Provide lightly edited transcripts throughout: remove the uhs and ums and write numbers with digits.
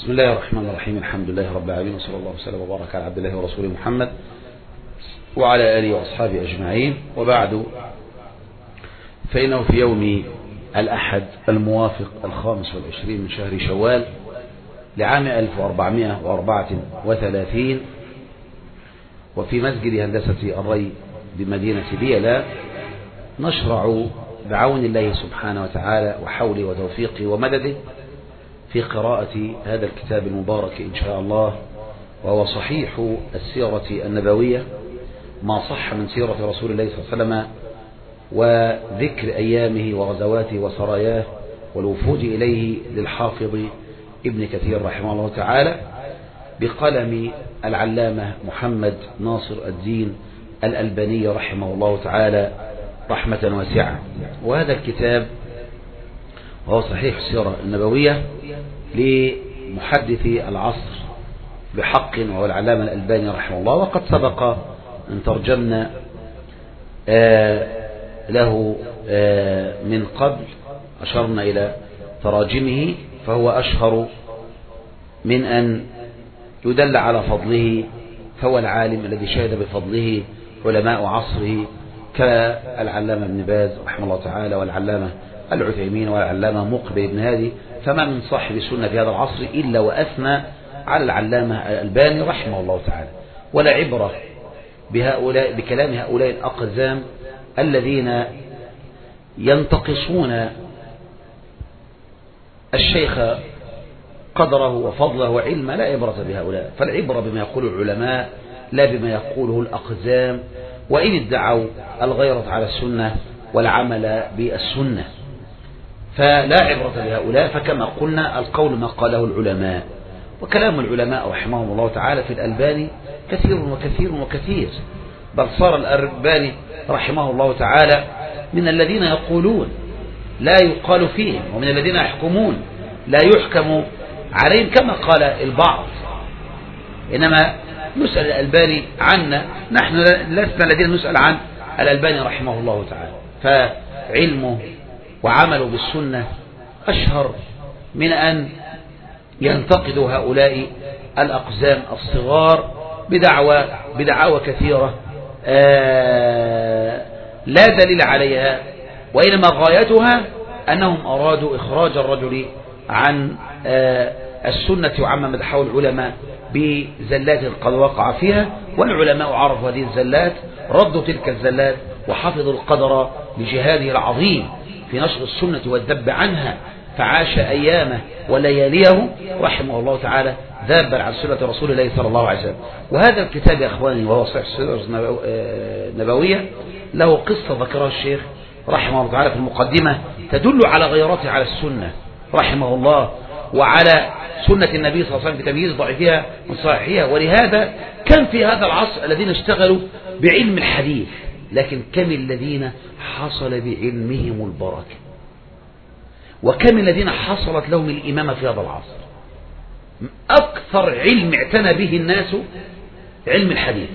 بسم الله الرحمن الرحيم. الحمد لله رب العالمين، وصلى الله وسلم وبارك على عبد الله ورسوله محمد وعلى آله وأصحابه أجمعين، وبعد، فإنه في يوم الأحد الموافق 25 من شهر شوال لعام 1434 وفي مسجد هندسة الري بمدينة بيلا نشرع بعون الله سبحانه وتعالى وحوله وتوفيقه ومدده في قراءة هذا الكتاب المبارك إن شاء الله، وهو صحيح السيرة النبوية، ما صح من سيرة رسول الله صلى الله عليه وسلم وذكر أيامه وغزواته وسراياه والوفود إليه للحافظ ابن كثير رحمه الله تعالى بقلم العلامة محمد ناصر الدين الألباني رحمه الله تعالى رحمة واسعة. وهذا الكتاب وهو صحيح السيرة النبوية لمحدث العصر بحق، وهو العلامة الألباني رحمه الله، وقد سبق أن ترجمنا له من قبل، أشرنا إلى تراجمه، فهو أشهر من أن يدل على فضله، فهو العالم الذي شهد بفضله علماء عصره كالعلامة ابن باز رحمه الله تعالى، والعلامة العثيمين، والعلامة مقبل بن هادي، فما من صاحب السنة في هذا العصر إلا وأثنى على العلامة الألباني رحمه الله تعالى. ولا عبرة بكلام هؤلاء الأقزام الذين ينتقصون الشيخ قدره وفضله وعلمه، لا عبرة بهؤلاء، فالعبرة بما يقول العلماء لا بما يقوله الأقزام، وإن ادعوا الغيرة على السنة والعمل بالسنة، فلا عبرة بهؤلاء. فكما قلنا القول ما قاله العلماء، وكلام العلماء رحمهم الله تعالى في الألباني كثير وكثير وكثير، بل صار الألباني رحمه الله تعالى من الذين يقولون لا يقال فيهم، ومن الذين يحكمون لا يحكم عليهم كما قال البعض. إنما نسأل الألباني عنا، نحن لسنا الذين نسأل عن الألباني رحمه الله تعالى، فعلمه وعمله بالسنة أشهر من أن ينتقدوا هؤلاء الأقزام الصغار بدعاوى كثيرة لا دليل عليها، وإنما غايتها أنهم أرادوا إخراج الرجل عن السنة وعما مدحه العلماء بزلات قد وقع فيها، والعلماء عرفوا هذه الزلات، ردوا تلك الزلات، وحفظوا القدر لجهاده العظيم في نشر السنة والذب عنها، فعاش أيامه ولياليه رحمه الله تعالى ذابا عن سنة رسول الله صلى الله عليه وسلم. وهذا الكتاب يا أخواني وهو صحيح السيرة النبوية له قصة ذكرها الشيخ رحمه الله تعالى في المقدمة تدل على غيرته على السنة رحمه الله، وعلى سنة النبي صلى الله عليه وسلم في تمييز ضعيفها من صحيحها. ولهذا كم في هذا العصر الذين اشتغلوا بعلم الحديث، لكن كم الذين حصل بعلمهم البركة، وكم الذين حصلت لهم الإمامة في هذا العصر. أكثر علم اعتنى به الناس علم الحديث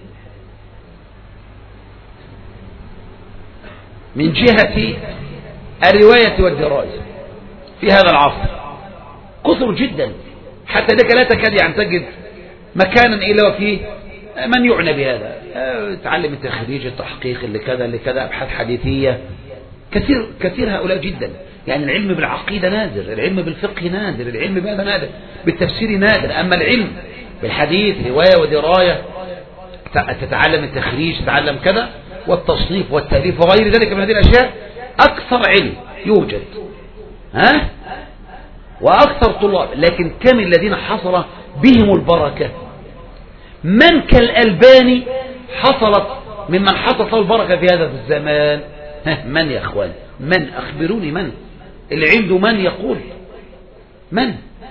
من جهة الرواية والدراية في هذا العصر، كثر جدا، حتى ذلك لا تكاد أن تجد مكانا إلا وفيه من يعنى بهذا، تعلم التخريج، التحقيق، اللي كذا أبحاث حديثية، كثير هؤلاء جدا. يعني العلم بالعقيدة نادر، العلم بالفقه نادر، العلم بهذا نادر، بالتفسير نادر. أما العلم بالحديث رواية ودراية، تتعلم التخريج، تتعلم كذا، والتصنيف والتأليف وغير ذلك من هذه الأشياء، أكثر علم يوجد وأكثر طلاب، لكن كم الذين حصل بهم البركة. من كالألباني حصلت ممن حصلت له البركة في هذا الزمان؟ من يا أخوان؟ من؟ أخبروني من اللي عنده من يقول من؟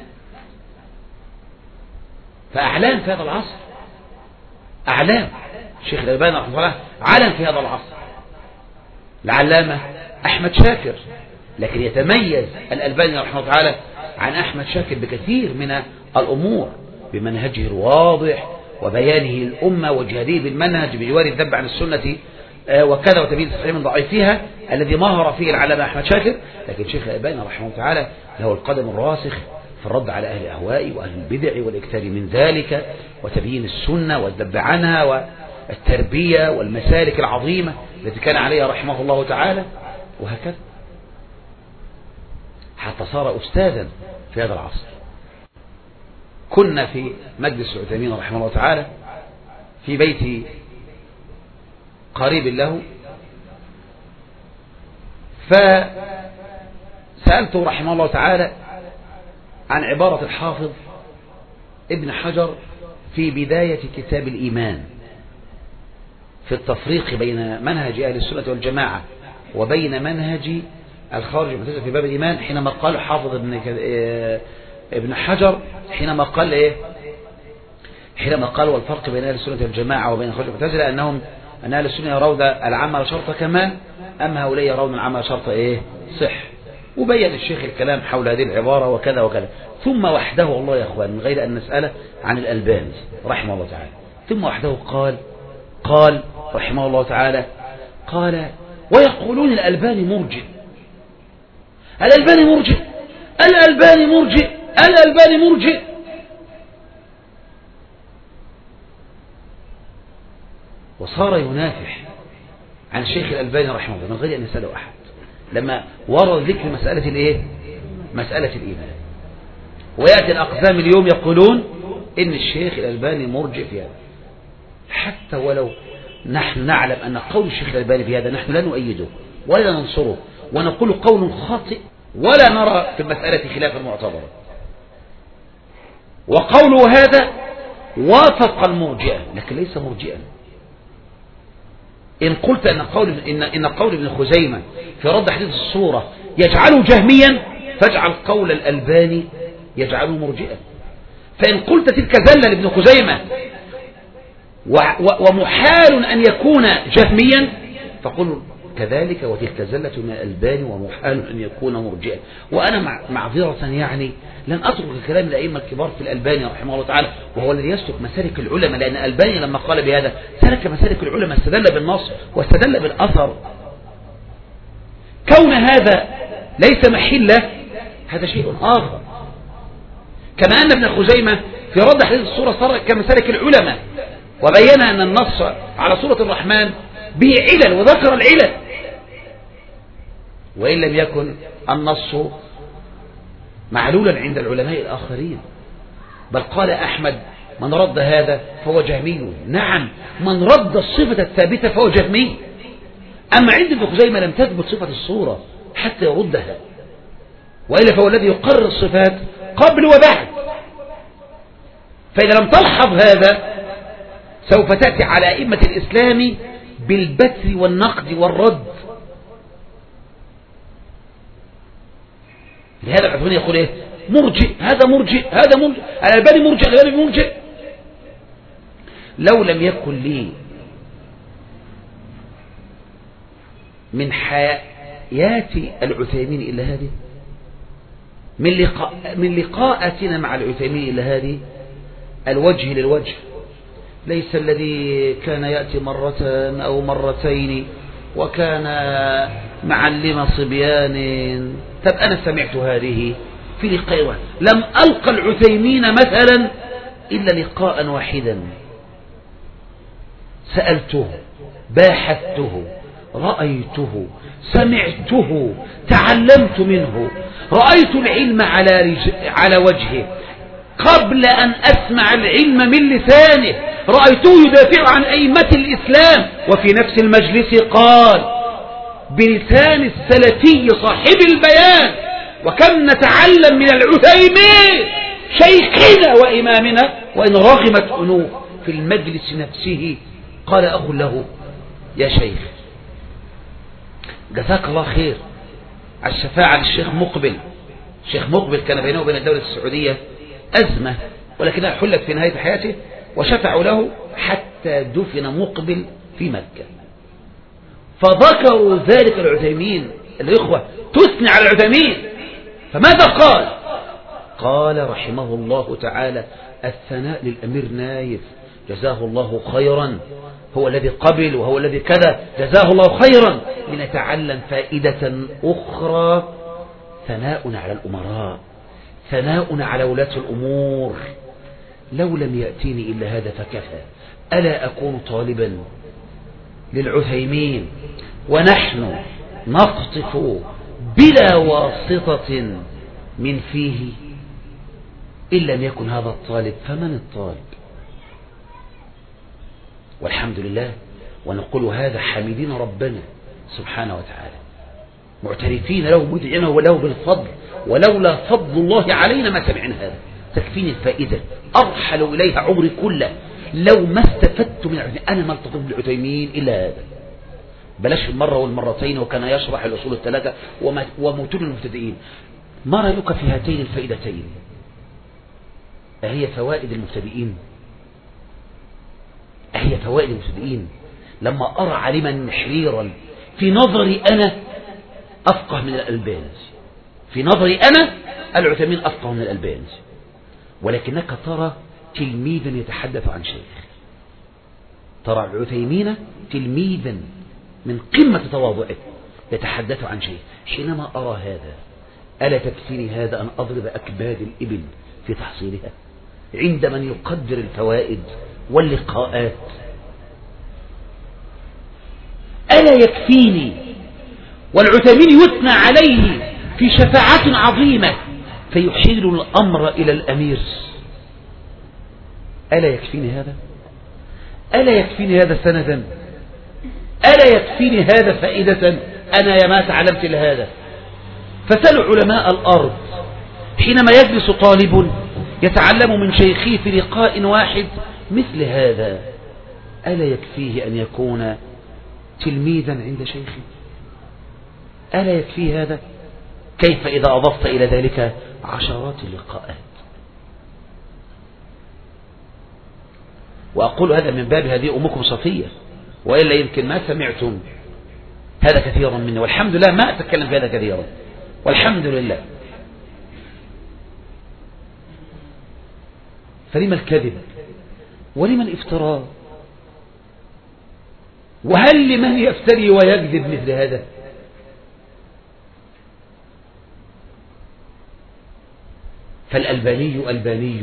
فأعلام في هذا العصر، أعلام. الشيخ الألباني رحمه الله علم في هذا العصر، العلامة أحمد شاكر، لكن يتميز الألباني رحمه الله تعالى عن أحمد شاكر بكثير من الأمور، بمنهجه الواضح وبيانه الأمة وجهاده بالمنهج بجوار الذب عن السنة وكذا، وتبيين الصحيح من ضعيفها الذي مهر فيه العلامة أحمد شاكر. لكن شيخ الألباني رحمه الله تعالى له القدم الراسخ في الرد على أهل الأهواء وأهل البدع والإكثار من ذلك وتبيين السنة والذب عنها والتربية والمسالك العظيمة التي كان عليها رحمه الله تعالى، وهكذا حتى صار أستاذا في هذا العصر. كنا في مجلس عثيمين رحمه الله تعالى في بيت قريب له، فسألته رحمه الله تعالى عن عبارة الحافظ ابن حجر في بداية كتاب الإيمان في التفريق بين منهج أهل السنة والجماعة وبين منهج الخارج المعتزلة في باب الإيمان، حينما قال حافظ ابن حجر حينما قال إيه؟ حينما قال والفرق بين أهل السنة والجماعة وبين الخارج المعتزلة أن أهل السنة يرون العمل شرط كمال، أما هؤلاء يرون العمل شرط إيه؟ صح. وبين الشيخ الكلام حول هذه العبارة وكذا وكذا. ثم وحده الله يا أخوان، من غير أن نسأله عن الألباني رحمه الله تعالى، ثم وحده قال رحمه الله تعالى قال ويقولون الألباني مرجئ، الألباني مرجئ، الألباني مرجئ، الألباني مرجئ. وصار ينافح عن الشيخ الألباني رحمه الله من غير أن يسأله أحد، لما ورد ذكر مسألة الإيه؟ مسألة الإيمان. ويأتي الأقزام اليوم يقولون إن الشيخ الألباني مرجئ في هذا، حتى ولو نحن نعلم أن قول الشيخ الألباني في هذا نحن لا نؤيده ولا ننصره ونقول قول خاطئ ولا نرى في المسألة خلافا معتبرا، وقوله هذا وافق المرجئة لكن ليس مرجئا. إن قلت إن قول ابن خزيمة في رد حديث الصورة يجعله جهميا فاجعل قول الألباني يجعله مرجئا. فإن قلت تلك زلة لابن خزيمة ومحال أن يكون جهميا فقل كذلك وتلك زلة من الألباني ومحال أن يكون مرجئا. وأنا معذرة يعني لن أترك الكلام الأئمة الكبار في الألباني رحمه الله تعالى، وهو الذي يسلك مسالك العلماء، لأن الألباني لما قال بهذا سلك مسالك العلماء، استدل بالنص واستدل بالأثر. كون هذا ليس محله هذا شيء آخر، كما أن ابن خزيمة في رد حديث الصورة صار كمسالك العلماء وبين أن النص على سورة الرحمن به علل وذكر العلل، وإن لم يكن النص معلولا عند العلماء الآخرين. بل قال أحمد من رد هذا فهو جهمي. نعم، من رد الصفة الثابتة فهو جهمي. أما عند ابن خزيمة لم تثبت صفة الصورة حتى يردها، وإلا فهو الذي يقرر الصفات قبل وبعد. فإذا لم تلحظ هذا سوف تأتي على أئمة الإسلام بالبتر والنقد والرد. لهذا العثماني يقول إيه؟ مرجئ، هذا مرجئ، هذا مرجئ، الألباني مرجئ، الألباني مرجئ. لو لم يكن لي من حياة العثيمين إلا هذه، من لقاءاتنا مع العثيمين إلا هذه، الوجه للوجه، ليس الذي كان يأتي مرة أو مرتين وكان معلم صبيان. طب أنا سمعت هذه في لقاء واحد، لم ألقى العثيمين مثلا إلا لقاء واحدا، سألته، باحثته، رأيته، سمعته، تعلمت منه، رأيت العلم على وجهه قبل أن أسمع العلم من لسانه، رأيته يدافع عن أئمة الإسلام، وفي نفس المجلس قال بلسان السلفي صاحب البيان وكم نتعلم من العثيمين شيخنا وإمامنا وإن رغمت أنوف في المجلس نفسه. قال أخ له يا شيخ جزاك الله خير على الشفاعة للشيخ مقبل. الشيخ مقبل كان بينه وبين الدولة السعودية أزمة ولكنها حلت في نهاية حياته، وشفعوا له حتى دفن مقبل في مكة. فذكروا ذلك العثيمين، الإخوة تثني على العثيمين، فماذا قال؟ قال رحمه الله تعالى الثناء للأمير نايف جزاه الله خيرا، هو الذي قبل وهو الذي كذا، جزاه الله خيرا. لنتعلم فائدة أخرى، ثناء على الأمراء، ثناء على ولاة الأمور. لو لم يأتيني إلا هذا فكفى. ألا أكون طالبا للعثيمين ونحن نقطف بلا واسطة من فيه؟ إن لم يكن هذا الطالب فمن الطالب؟ والحمد لله، ونقول هذا حامدين ربنا سبحانه وتعالى، معترفين له مدعينه وله بالفضل، ولولا فضل الله علينا ما سمعنا هذا. تكفيني الفائدة، أرحل إليها عمري كله لو ما استفدت من العثيمين. أنا ما التقيت بالعثيمين إلا هذا، بلاش المرة والمرتين، وكان يشرح الأصول الثلاثة ومتون المبتدئين. ما رأيك في هاتين الفائدتين؟ أهي فوائد المبتدئين؟ أهي فوائد المبتدئين؟ لما أرى علما حريرا في نظري أنا أفقه من الألباني، في نظري أنا العثيمين أفقه من الألباني، ولكنك ترى تلميذا يتحدث عن شيخ، ترى العثيمين تلميذا من قمة تواضعه يتحدث عن شيء. حينما أرى هذا ألا تكفيني هذا أن أضرب أكباد الإبل في تحصيلها عند من يقدر الفوائد واللقاءات؟ ألا يكفيني؟ والعثيمين يثنى عليه في شفاعات عظيمة فيحيل الأمر إلى الأمير. ألا يكفيني هذا؟ ألا يكفيني هذا سندا؟ ألا يكفيني هذا فائدة؟ أنا يا ما تعلمت لهذا. فسألوا علماء الأرض حينما يجلس طالب يتعلم من شيخه في لقاء واحد مثل هذا، ألا يكفيه أن يكون تلميذا عند شيخه؟ ألا يكفيه هذا؟ كيف إذا أضفت إلى ذلك عشرات اللقاءات؟ وأقول هذا من باب هذه أمكم صفية، وإلا يمكن ما سمعتم هذا كثيرا مني، والحمد لله ما أتكلم في هذا كثيرا، والحمد لله. فلما الكذب ولما الافتراء؟ وهل لمن يفتري ويكذب مثل هذا؟ فالألباني ألباني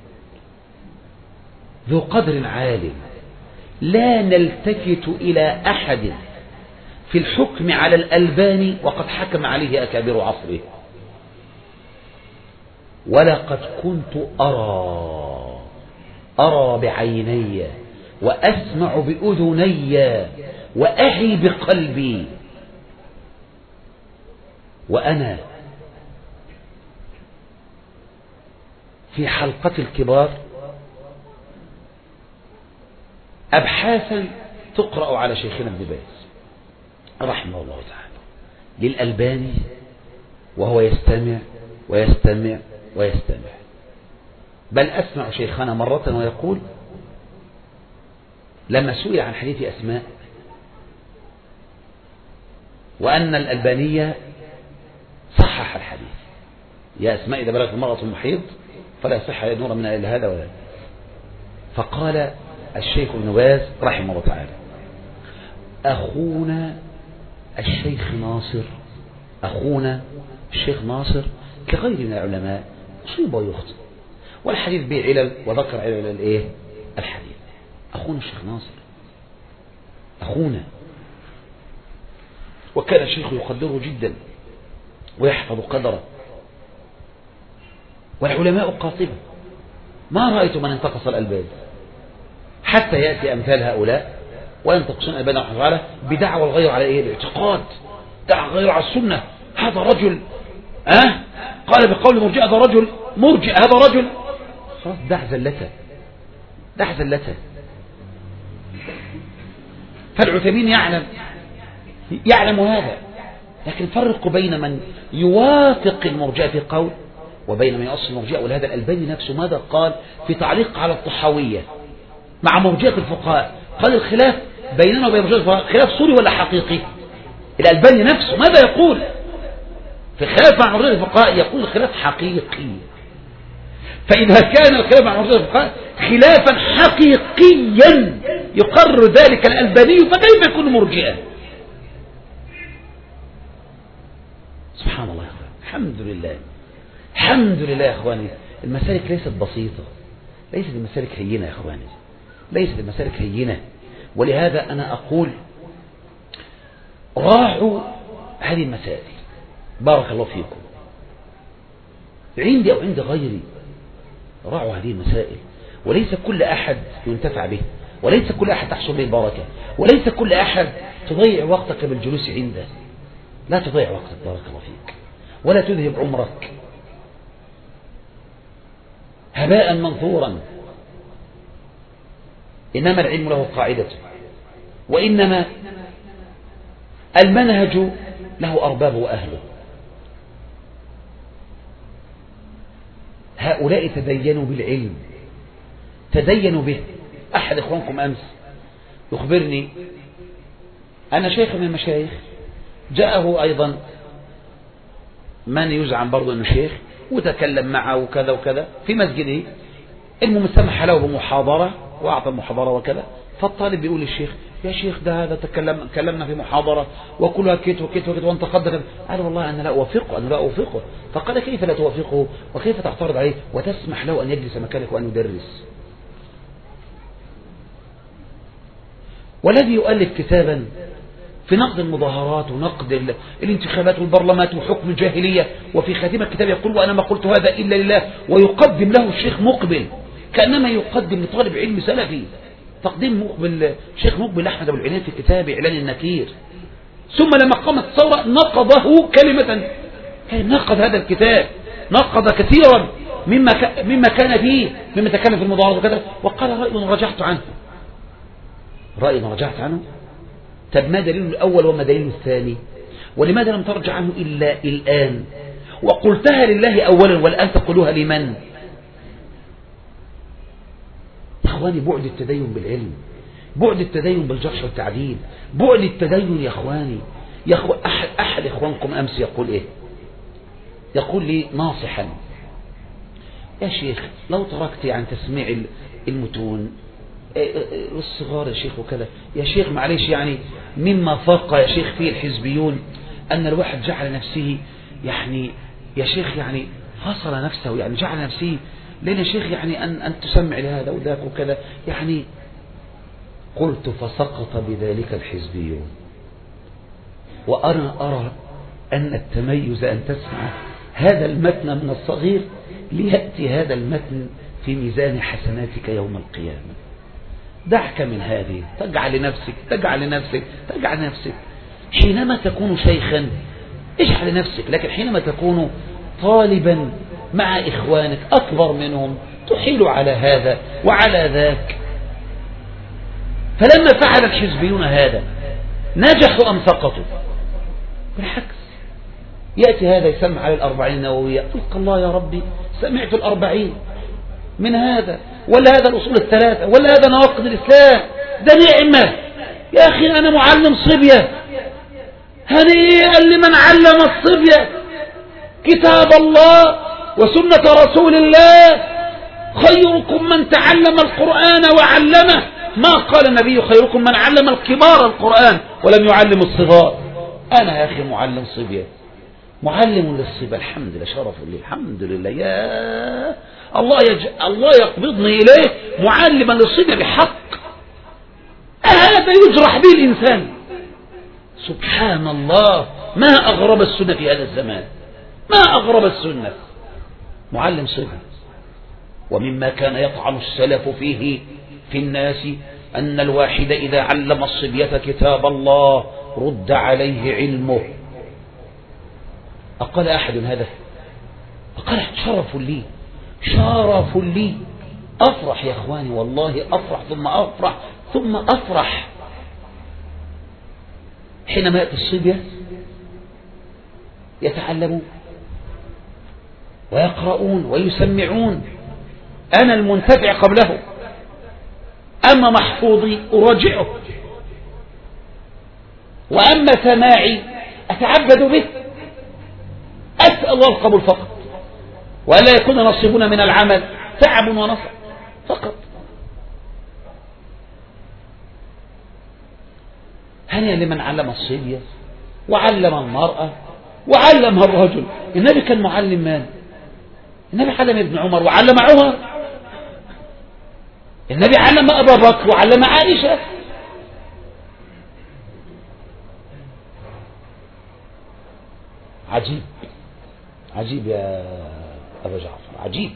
ذو قدر عال، لا نلتفت إلى أحد في الحكم على الألباني وقد حكم عليه أكابر عصره. ولقد كنت أرى بعيني وأسمع بأذني وأعي بقلبي، وأنا في حلقة الكبار أبحاثا تقرأ على شيخنا ابن باز رحمه الله تعالى للألباني، وهو يستمع ويستمع ويستمع. بل أسمع شيخنا مرة ويقول لما سئل عن حديث أسماء وأن الألبانية صحح الحديث، يا أسماء إذا بلغت المرأة المحيض فلا يصح نورا من إلا هذا ولا. فقال الشيخ ابن باز رحمه الله تعالى أخونا الشيخ ناصر كغير من العلماء يصيب ويخطئ، والحديث به علل وذكر علل الحديث. أخونا الشيخ ناصر أخونا، وكان الشيخ يقدره جدا ويحفظ قدره، والعلماء قاطبة. ما رأيت من انتقص الألباني حتى يأتي أمثال هؤلاء وينتقصون الألباني رحمه الله تعالى بدعوى الغير على الاعتقاد، دعوى الغير على السنة. هذا رجل قال بقول مرجئ، هذا رجل مرجئ، هذا رجل خلاص دع زلته. فالعثيمين يعلم هذا، لكن فرق بين من يوافق المرجئة في قول وبين من يؤصل المرجئة. ولهذا الألباني نفسه ماذا قال في تعليق على الطحاوية مع مرجئة الفقهاء؟ قال الخلاف بيننا وبين مرجئة الفقهاء خلاف صوري ولا حقيقي؟ الألباني نفسه ماذا يقول في الخلاف مع مرجئة الفقهاء؟ يقول الخلاف حقيقي. فإذا كان الخلاف مع مرجئة الفقهاء خلافا حقيقيا يقرر ذلك الألباني، فكيف يكون مرجئا؟ سبحان الله يا أخوان، الحمد لله الحمد لله يا إخواني، المسالك ليست بسيطة، ليست المسالك هينة يا إخواني، ليست المسالك هينة. ولهذا أنا أقول راعوا هذه المسائل، بارك الله فيكم، عندي أو عند غيري، راعوا هذه المسائل. وليس كل أحد ينتفع به، وليس كل أحد تحصل به البركة، وليس كل أحد تضيع وقتك بالجلوس عنده. لا تضيع وقتك بارك الله فيك، ولا تذهب عمرك هباء منثورا. إنما العلم له قاعدته، وإنما المنهج له أرباب وأهله. هؤلاء تدينوا بالعلم، تدينوا به. أحد إخوانكم أمس يخبرني أن شيخ من المشايخ جاءه أيضا من يزعم برضو أنه شيخ، وتكلم معه وكذا وكذا في مسجده. المهم سمح له بمحاضرة وأعطى المحاضرة وكذا. فالطالب بيقول للشيخ: يا شيخ ده هذا تكلمنا في محاضرة وكلها كت وكت وكت وانت قدر. قال: والله أنا لا أوافقه. فقال: كيف لا توافقه وكيف تعترض عليه وتسمح له أن يجلس مكانك وأن يدرس؟ والذي يؤلف كتابا في نقد المظاهرات ونقد الانتخابات والبرلمانات وحكم الجاهلية، وفي خاتمة الكتاب يقول: وأنا ما قلت هذا إلا لله، ويقدم له الشيخ مقبل كأنما يقدم لطالب علم سلفي تقديم مقبل شيخ مقبل أحمد أبو العينين في كتاب إعلان النكير. ثم لما قامت الثورة نقضه كلمة، نقض هذا الكتاب، نقض كثيرا مما كان فيه، مما تكلم في المظاهرات وكذا، وقال: رأي رجعت عنه. طب ما دليل الأول وما دليل الثاني؟ ولماذا لم ترجع عنه إلا الآن؟ وقلتها لله أولا والآن تقولها لمن؟ يا إخواني، بعد التدين بالعلم، بعد التدين بالجرح والتعديل، بعد التدين يا إخواني. أحد إخوانكم أمس يقول إيه؟ يقول لي ناصحا: يا شيخ لو تركت عن تسميع المتون والصغار يا شيخ وكذا، يا شيخ معلش، يعني مما فاق يا شيخ فيه الحزبيون أن الواحد جعل نفسه يعني يا شيخ يعني فصل نفسه، يعني جعل نفسه لين يا شيخ يعني أن تسمع لهذا وذاك وكذا يعني. قلت: فسقط بذلك الحزبيون. وأنا أرى أن التميز أن تسمع هذا المتن من الصغير ليأتي هذا المتن في ميزان حسناتك يوم القيامة. دعك من هذه، تجعل لنفسك حينما تكون شيخا اجعل لنفسك، لكن حينما تكون طالبا مع إخوانك أكبر منهم تحيل على هذا وعلى ذاك. فلما فعل الحزبيون هذا نجحوا أم سقطوا؟ بالعكس، يأتي هذا يسمع على 40 النووية، تلقى الله يا ربي سمعت 40 من هذا، ولا هذا الأصول 3، ولا هذا نواقض الإسلام، ده نعمة يا أخي. أنا معلم صبية، هنيئا لمن علم الصبية كتاب الله وسنة رسول الله. خيركم من تعلم القرآن وعلمه، ما قال النبي: خيركم من علم الكبار القرآن ولم يعلم الصغار. أنا يا أخي معلم صبية، معلم للصبا، الحمد لله، شرف لي، الحمد لله. يا الله يقبضني إليه معلما للصبا بحق. هذا يجرح به الإنسان. سبحان الله، ما أغرب السنة في هذا الزمان، ما أغرب السنة، معلم صبا. ومما كان يطعن السلف فيه في الناس أن الواحد إذا علم الصبية كتاب الله رد عليه علمه. أقال أحد هذا؟ أقال: شرف لي، أفرح يا أخواني، والله أفرح ثم أفرح حينما يأتي الصبية يتعلمون ويقرؤون ويسمعون، أنا المنتفع قبله، أما محفوظي أراجعه، وأما سماعي أتعبد به، أسأل الله القبول فقط، وألا يكون نصيبنا من العمل تعب ونصب فقط. هنيئا لمن علم الصبية وعلم المرأة وعلم الرجل. النبي كان معلم من؟ النبي علم ابن عمر وعلم عمر، النبي علم أبا بكر وعلم عائشة. عجيب عجيب يا أبا جعفر، عجيب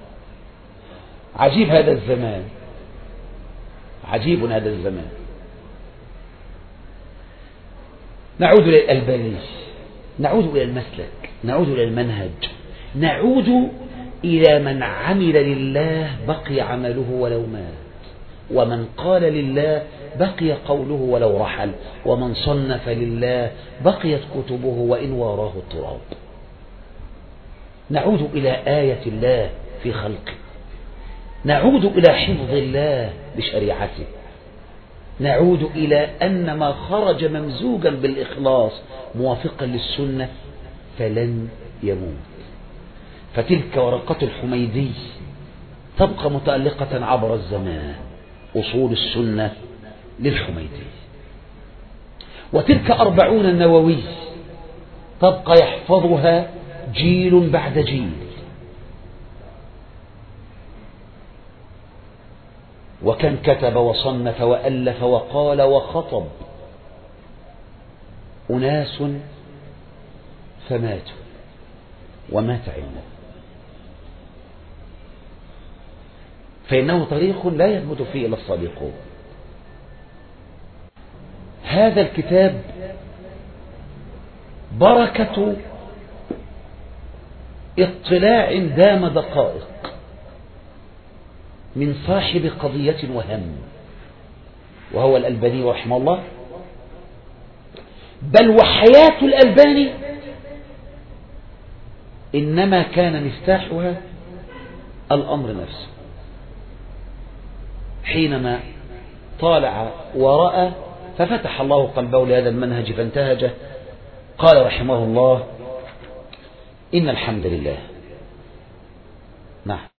عجيب هذا الزمان، عجيب هذا الزمان. نعود إلى الألباني، نعود إلى المسلك، نعود إلى المنهج، نعود إلى من عمل لله بقي عمله ولو مات، ومن قال لله بقي قوله ولو رحل، ومن صنف لله بقيت كتبه وإن واراه التراب. نعود إلى آية الله في خلقه، نعود إلى حفظ الله بشريعته، نعود إلى أن ما خرج ممزوجا بالإخلاص موافقا للسنة فلن يموت. فتلك ورقة الحميدي تبقى متألقة عبر الزمان، أصول السنة للحميدي. وتلك 40 النووي تبقى يحفظها جيل بعد جيل. وكم كتب وصنف وألف وقال وخطب أناس فماتوا ومات علمه. فإنه طريق لا يثبت فيه إلا الصادقون. هذا الكتاب بركة اطلاع دام دقائق من صاحب قضية وهم، وهو الألباني رحمه الله، بل وحياة الألباني إنما كان مفتاحها الأمر نفسه. حينما طالع ورأى ففتح الله قلبه لهذا المنهج فانتهجه، قال رحمه الله: إن الحمد لله. نعم.